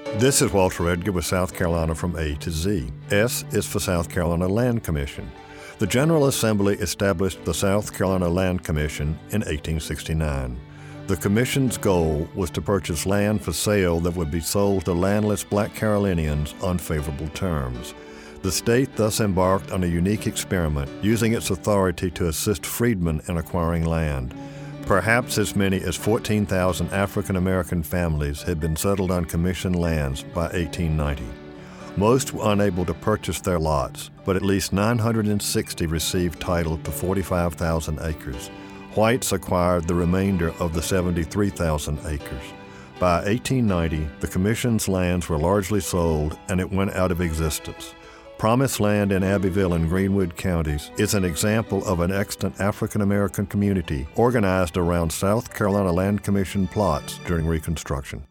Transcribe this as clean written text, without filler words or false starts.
This is Walter Edgar with South Carolina from A to Z. S is for South Carolina Land Commission. The General Assembly established the South Carolina Land Commission in 1869. The commission's goal was to purchase land for sale that would be sold to landless Black Carolinians on favorable terms. The state thus embarked on a unique experiment, using its authority to assist freedmen in acquiring land. Perhaps as many as 14,000 African American families had been settled on commission lands by 1890. Most were unable to purchase their lots, but at least 960 received title to 45,000 acres. Whites acquired the remainder of the 73,000 acres. By 1890, the commission's lands were largely sold and it went out of existence. Promised Land in Abbeville and Greenwood counties is an example of an extant African American community organized around South Carolina Land Commission plots during Reconstruction.